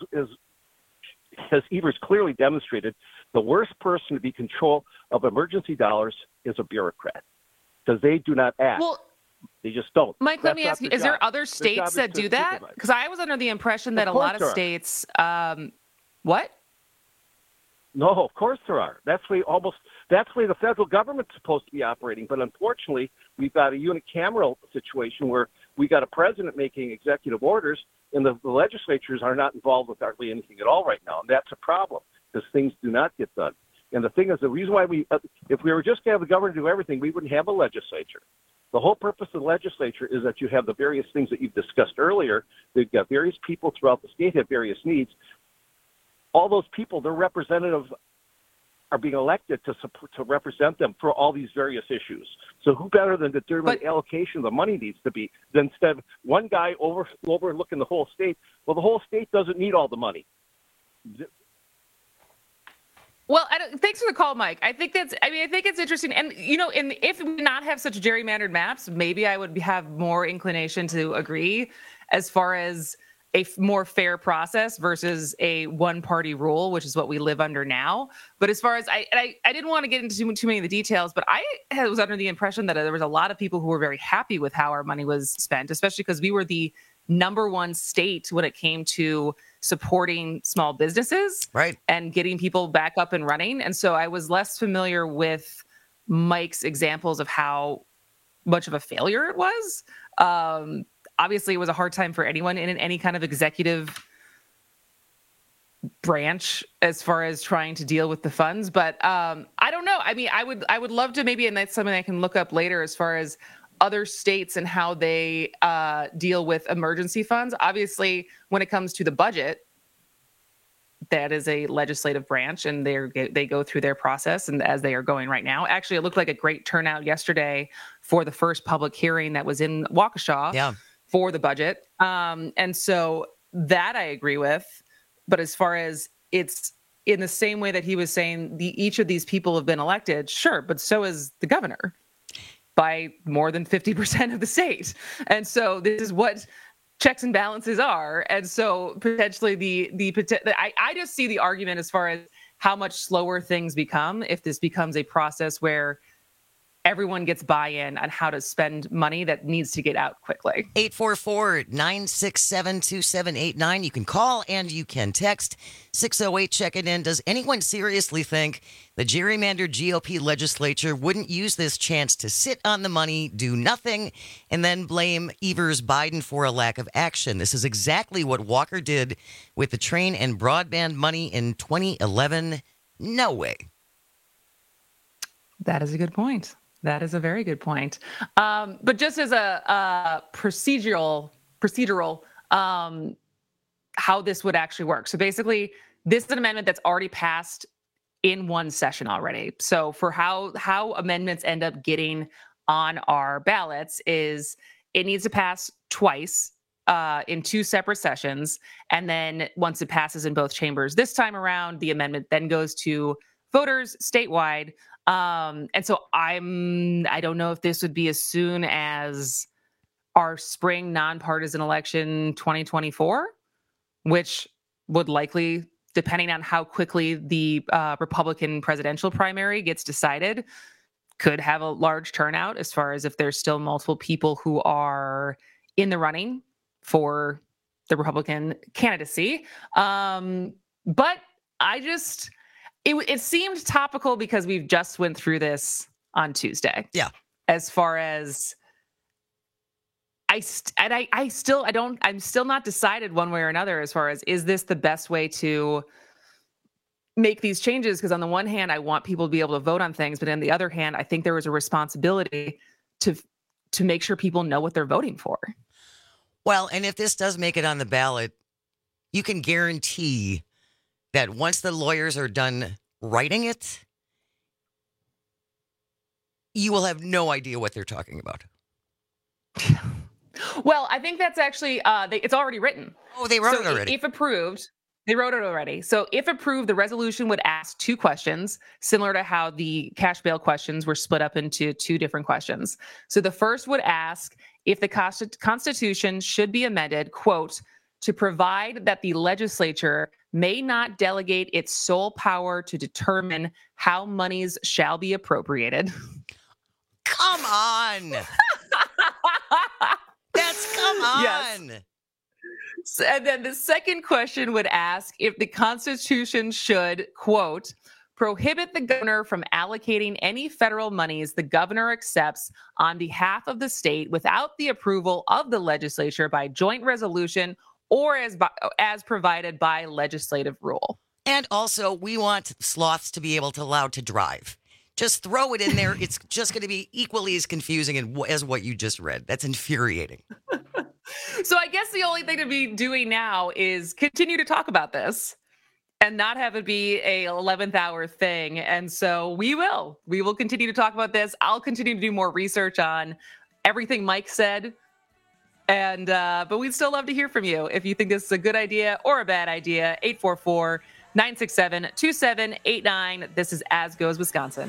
as Evers clearly demonstrated, the worst person to be in control of emergency dollars is a bureaucrat because they do not act. Well, they just don't. Mike, let me ask you, is there other states that do that? Because I was under the impression that a lot of states, what? No, of course there are. That's the way the federal government's supposed to be operating. But unfortunately, we've got a unicameral situation where we got a president making executive orders, and the legislatures are not involved with hardly anything at all right now. And that's a problem because things do not get done. And the thing is, the reason why if we were just to have the governor do everything, we wouldn't have a legislature. The whole purpose of the legislature is that you have the various things that you've discussed earlier. They've got various people throughout the state have various needs. All those people, their representatives are being elected to represent them for all these various issues. So who better than determine the allocation of the money needs to be than instead of one guy overlooking the whole state? Well, the whole state doesn't need all the money. Well, thanks for the call, Mike. I think it's interesting. And, if we not have such gerrymandered maps, maybe I would have more inclination to agree as far as a more fair process versus a one-party rule, which is what we live under now. But as far as I didn't want to get into too many of the details, but I was under the impression that there was a lot of people who were very happy with how our money was spent, especially because we were the number one state when it came to supporting small businesses, right, and getting people back up and running. And so I was less familiar with Mike's examples of how much of a failure it was. Obviously, it was a hard time for anyone in any kind of executive branch as far as trying to deal with the funds. But I don't know. I mean, I would love to maybe, and that's something I can look up later as far as other states and how they deal with emergency funds. Obviously, when it comes to the budget, that is a legislative branch, and they go through their process, and as they are going right now. Actually, it looked like a great turnout yesterday for the first public hearing that was in Waukesha for the budget. And so that I agree with. But as far as it's in the same way that he was saying, each of these people have been elected, sure, but so is the governor by more than 50% of the state. And so this is what checks and balances are. And so potentially I just see the argument as far as how much slower things become if this becomes a process where everyone gets buy-in on how to spend money that needs to get out quickly. 844-967-2789. You can call and you can text. 608 checking in. Does anyone seriously think the gerrymandered GOP legislature wouldn't use this chance to sit on the money, do nothing, and then blame Evers Biden for a lack of action? This is exactly what Walker did with the train and broadband money in 2011. No way. That is a good point. That is a very good point. But just as a procedural, how this would actually work. So basically, this is an amendment that's already passed in one session already. So for how amendments end up getting on our ballots is it needs to pass twice in two separate sessions. And then once it passes in both chambers this time around, the amendment then goes to voters statewide. And so I don't know if this would be as soon as our spring nonpartisan election 2024, which would likely, depending on how quickly the Republican presidential primary gets decided, could have a large turnout as far as if there's still multiple people who are in the running for the Republican candidacy. But it seemed topical because we've just went through this on Tuesday. Yeah. As far as I'm still not decided one way or another as far as, is this the best way to make these changes? Because on the one hand, I want people to be able to vote on things, but on the other hand, I think there is a responsibility to make sure people know what they're voting for. Well, and if this does make it on the ballot, you can guarantee that once the lawyers are done writing it, you will have no idea what they're talking about. Well, I think that's actually, it's already written. Oh, they wrote it already. If approved, they wrote it already. So if approved, the resolution would ask two questions, similar to how the cash bail questions were split up into two different questions. So the first would ask if the Constitution should be amended, quote, to provide that the legislature may not delegate its sole power to determine how monies shall be appropriated. Come on. Come on. Yes. And then the second question would ask if the Constitution should, quote, prohibit the governor from allocating any federal monies the governor accepts on behalf of the state without the approval of the legislature by joint resolution or as provided by legislative rule. And also, we want sloths to be allowed to drive. Just throw it in there. It's just going to be equally as confusing as what you just read. That's infuriating. So I guess the only thing to be doing now is continue to talk about this and not have it be a 11th hour thing. And so we will continue to talk about this. I'll continue to do more research on everything Mike said. And, but we'd still love to hear from you. If you think this is a good idea or a bad idea, 844-967-2789. This is As Goes Wisconsin.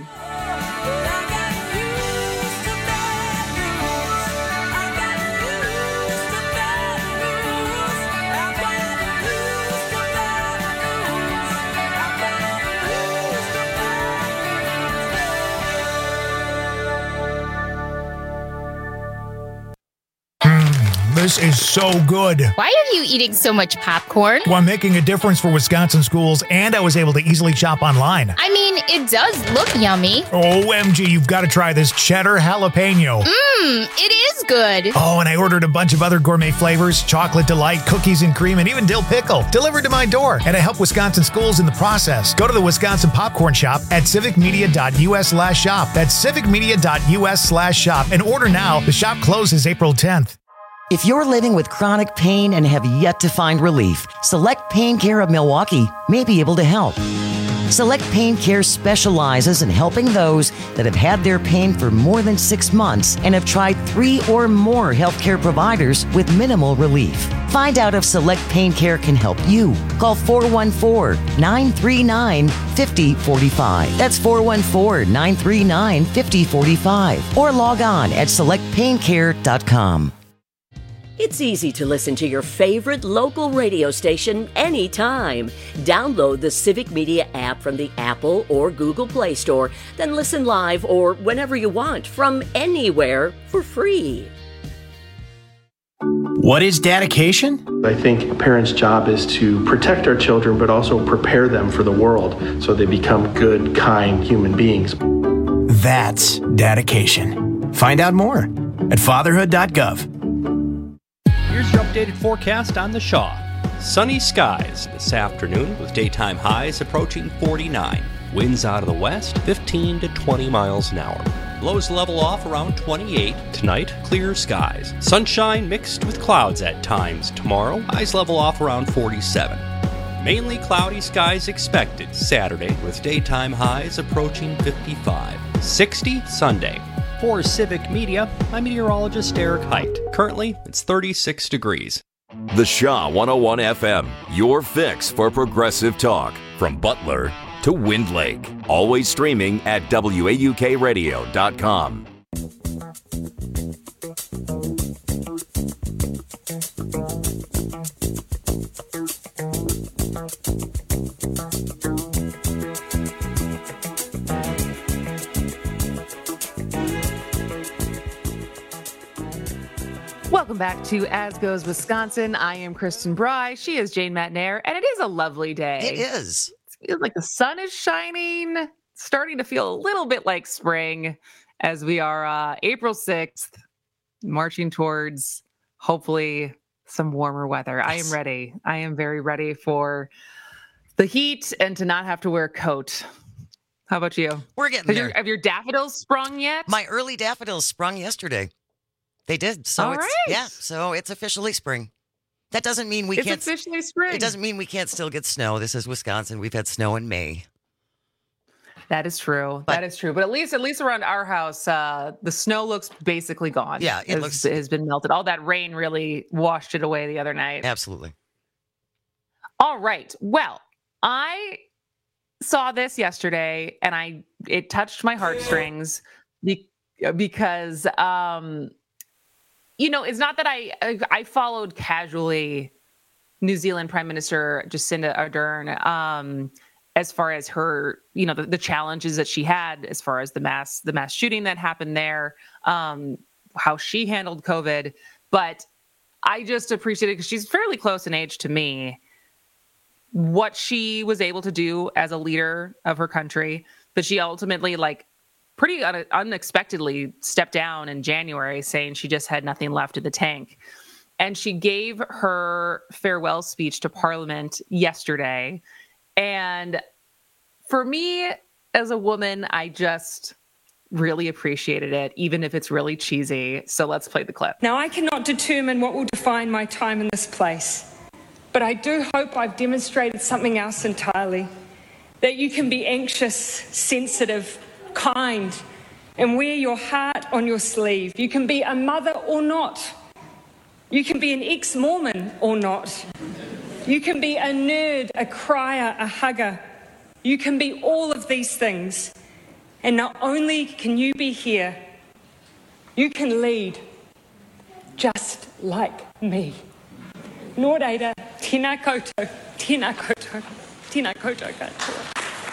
This is so good. Why are you eating so much popcorn? Well, I'm making a difference for Wisconsin schools, and I was able to easily shop online. I mean, it does look yummy. OMG, you've got to try this cheddar jalapeno. It is good. Oh, and I ordered a bunch of other gourmet flavors, chocolate delight, cookies and cream, and even dill pickle, delivered to my door. And I help Wisconsin schools in the process. Go to the Wisconsin Popcorn Shop at civicmedia.us/shop. That's civicmedia.us/shop. And order now. The shop closes April 10th. If you're living with chronic pain and have yet to find relief, Select Pain Care of Milwaukee may be able to help. Select Pain Care specializes in helping those that have had their pain for more than 6 months and have tried 3 or more healthcare providers with minimal relief. Find out if Select Pain Care can help you. Call 414-939-5045. That's 414-939-5045. Or log on at selectpaincare.com. It's easy to listen to your favorite local radio station anytime. Download the Civic Media app from the Apple or Google Play Store, then listen live or whenever you want from anywhere for free. What is dedication? I think a parent's job is to protect our children, but also prepare them for the world so they become good, kind human beings. That's dedication. Find out more at fatherhood.gov. Here's your updated forecast on the Shaw. Sunny skies this afternoon with daytime highs approaching 49. Winds out of the west 15 to 20 miles an hour. Lows level off around 28. Tonight, clear skies. Sunshine mixed with clouds at times tomorrow. Highs level off around 47. Mainly cloudy skies expected Saturday with daytime highs approaching 55. 60 Sunday. For Civic Media, I'm meteorologist Eric Height. Currently, it's 36 degrees. The Shaw 101 FM, your fix for progressive talk. From Butler to Wind Lake. Always streaming at WAUKradio.com. Welcome back to As Goes Wisconsin. I am Kristen Bry. She is Jane Matnair, and it is a lovely day. It is. It feels like the sun is shining, starting to feel a little bit like spring as we are April 6th, marching towards hopefully some warmer weather. Yes. I am ready. I am very ready for the heat and to not have to wear a coat. How about you? We're getting there. Have your daffodils sprung yet? My early daffodils sprung yesterday. They did. So so it's officially spring. That doesn't mean we can't. It's officially spring. It doesn't mean we can't still get snow. This is Wisconsin. We've had snow in May. That is true. But at least around our house, the snow looks basically gone. Yeah, it has been melted. All that rain really washed it away the other night. Absolutely. All right. Well, I saw this yesterday, and it touched my heartstrings because it's not that I followed casually New Zealand Prime Minister Jacinda Ardern as far as her, the challenges that she had as far as the mass shooting that happened there, how she handled COVID. But I just appreciated, because she's fairly close in age to me, what she was able to do as a leader of her country. But she ultimately, pretty unexpectedly stepped down in January, saying she just had nothing left in the tank. And she gave her farewell speech to Parliament yesterday. And for me, as a woman, I just really appreciated it, even if it's really cheesy. So let's play the clip. Now, I cannot determine what will define my time in this place, but I do hope I've demonstrated something else entirely, that you can be anxious, sensitive, kind, and wear your heart on your sleeve. You can be a mother or not. You can be an ex-Mormon or not. You can be a nerd, a crier, a hugger. You can be all of these things. And not only can you be here, you can lead just like me. Nō reira, tēnā koutou, tēnā koutou, tēnā koutou katoa.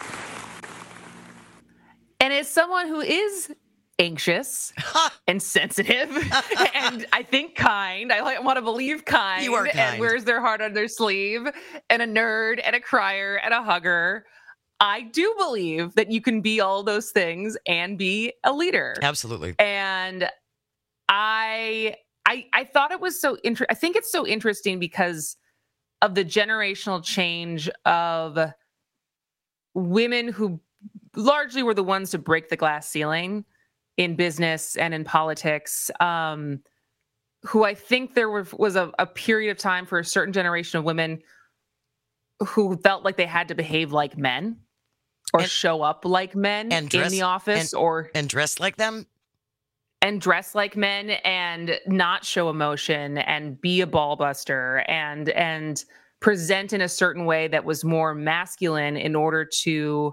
And as someone who is anxious and sensitive and I think kind, I want to believe kind, you are kind, and wears their heart on their sleeve, and a nerd and a crier and a hugger, I do believe that you can be all those things and be a leader. Absolutely. And I thought it was so interesting. I think it's so interesting because of the generational change of women who largely were the ones to break the glass ceiling in business and in politics, who I think there was a period of time for a certain generation of women who felt like they had to behave like men or show up like men in the office and dress like them. And dress like men and not show emotion and be a ball buster and present in a certain way that was more masculine in order to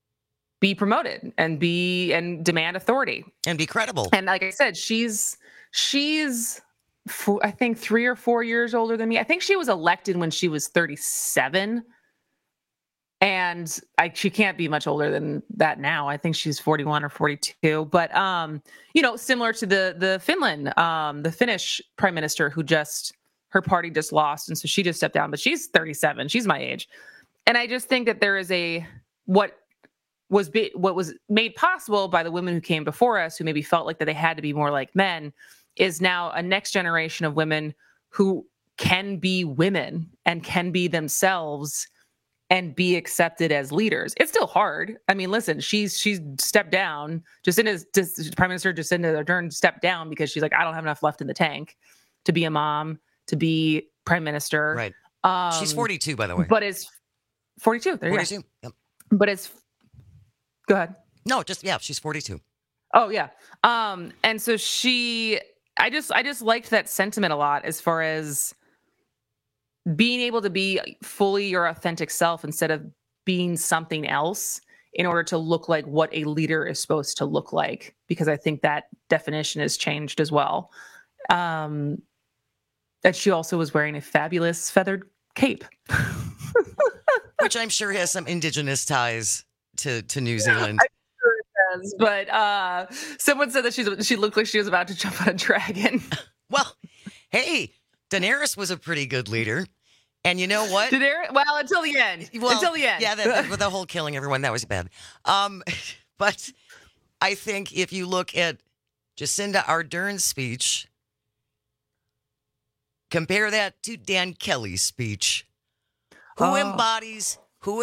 be promoted and demand authority and be credible. And like I said, she's She's, I think, 3 or 4 years older than me. I think she was elected when she was 37. And she can't be much older than that now. I think she's 41 or 42. But, similar to the Finland, the Finnish prime minister who her party just lost. And so she just stepped down. But she's 37. She's my age. And I just think that there is what was made possible by the women who came before us, who maybe felt like that they had to be more like men, is now a next generation of women who can be women and can be themselves and be accepted as leaders. It's still hard. I mean, listen, she's stepped down. Prime Minister Jacinda Ardern stepped down because she's like, I don't have enough left in the tank to be a mom, to be prime minister. Right. She's 42, by the way. But is 42. There 42. You go. Yep. But go ahead. No, she's 42. Oh yeah. And so I just liked that sentiment a lot, as far as being able to be fully your authentic self instead of being something else in order to look like what a leader is supposed to look like, because I think that definition has changed as well. That she also was wearing a fabulous feathered cape. Which I'm sure has some indigenous ties to New Zealand. I'm sure it does, but someone said that she looked like she was about to jump on a dragon. Well, hey, Daenerys was a pretty good leader. And you know what? Well, until the end. Yeah, the whole killing everyone, that was bad. But I think if you look at Jacinda Ardern's speech, compare that to Dan Kelly's speech. Who embodies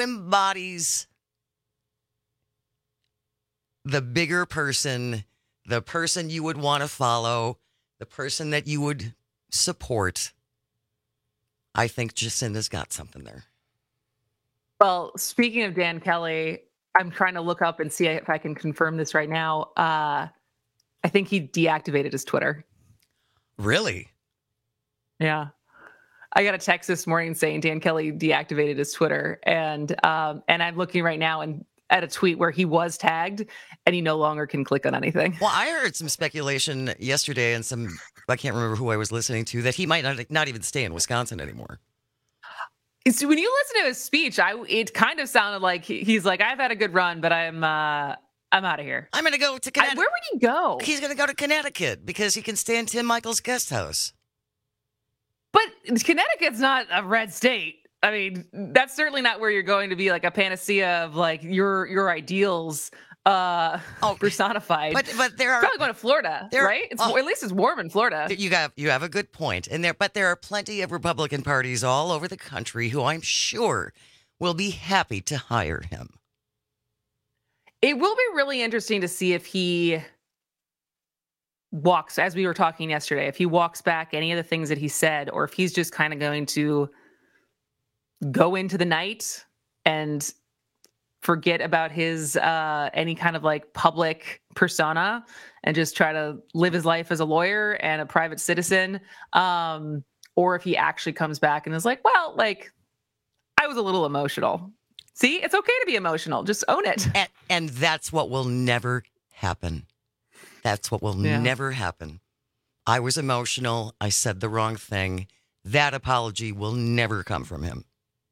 the bigger person, the person you would want to follow, the person that you would support? I think Jacinda's got something there. Well, speaking of Dan Kelly, I'm trying to look up and see if I can confirm this right now. I think he deactivated his Twitter. Really? Yeah. I got a text this morning saying Dan Kelly deactivated his Twitter, and I'm looking right now and at a tweet where he was tagged and he no longer can click on anything. Well, I heard some speculation yesterday and I can't remember who I was listening to, that he might not even stay in Wisconsin anymore. So when you listen to his speech, it kind of sounded like he's like, I've had a good run, but I'm out of here. I'm going to go to Connecticut. Where would he go? He's going to go to Connecticut because he can stay in Tim Michael's guest house. But Connecticut's not a red state. I mean, that's certainly not where you're going to be like a panacea of like your ideals personified. But there are probably going to Florida, right? At least it's warm in Florida. You have a good point. But there are plenty of Republican parties all over the country who I'm sure will be happy to hire him. It will be really interesting to see if he walks, as we were talking yesterday, if he walks back any of the things that he said, or if he's just kind of going to go into the night and forget about his any kind of like public persona and just try to live his life as a lawyer and a private citizen, or if he actually comes back and is like, well, like, I was a little emotional. See, it's okay to be emotional. Just own it. And that's what will never happen. That's what will never happen. I was emotional. I said the wrong thing. That apology will never come from him.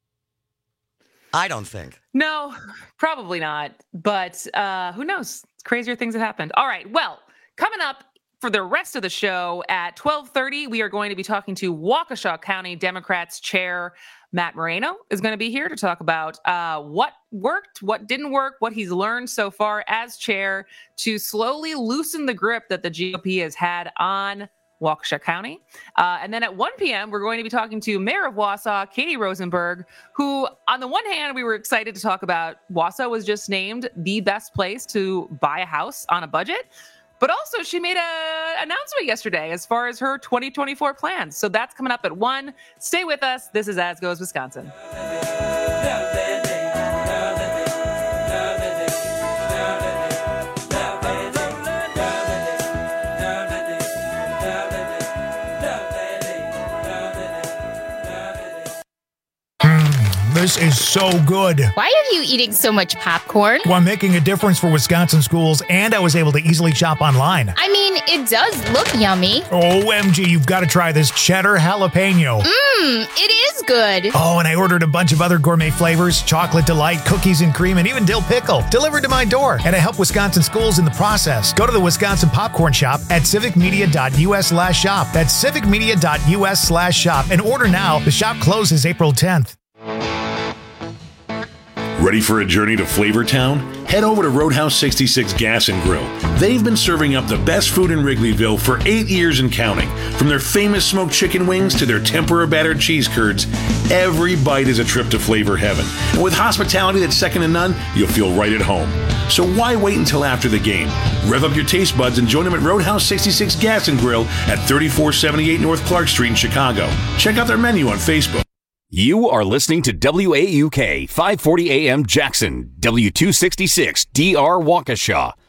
I don't think. No, probably not. But who knows? Crazier things have happened. All right. Well, coming up for the rest of the show at 12:30, we are going to be talking to Waukesha County Democrats Chair Matt Moreno is going to be here to talk about what worked, what didn't work, what he's learned so far as chair to slowly loosen the grip that the GOP has had on Waukesha County. And then at 1 p.m., we're going to be talking to Mayor of Wausau, Katie Rosenberg, who, on the one hand, we were excited to talk about. Wausau was just named the best place to buy a house on a budget. But also, she made an announcement yesterday as far as her 2024 plans. So that's coming up at 1. Stay with us. This is As Goes Wisconsin. This is so good. Why are you eating so much popcorn? Well, I'm making a difference for Wisconsin schools, and I was able to easily shop online. I mean, it does look yummy. OMG, you've got to try this cheddar jalapeno. It is good. Oh, and I ordered a bunch of other gourmet flavors, chocolate delight, cookies and cream, and even dill pickle, delivered to my door. And I help Wisconsin schools in the process. Go to the Wisconsin Popcorn Shop at civicmedia.us/shop. That's civicmedia.us/shop. And order now. The shop closes April 10th. Ready for a journey to Flavortown? Head over to Roadhouse 66 Gas and Grill. They've been serving up the best food in Wrigleyville for 8 years and counting. From their famous smoked chicken wings to their tempura battered cheese curds, every bite is a trip to flavor heaven. And with hospitality that's second to none, you'll feel right at home. So why wait until after the game? Rev up your taste buds and join them at Roadhouse 66 Gas and Grill at 3478 North Clark Street in Chicago. Check out their menu on Facebook. You are listening to WAUK 540 AM Jackson, W266 DR Waukesha,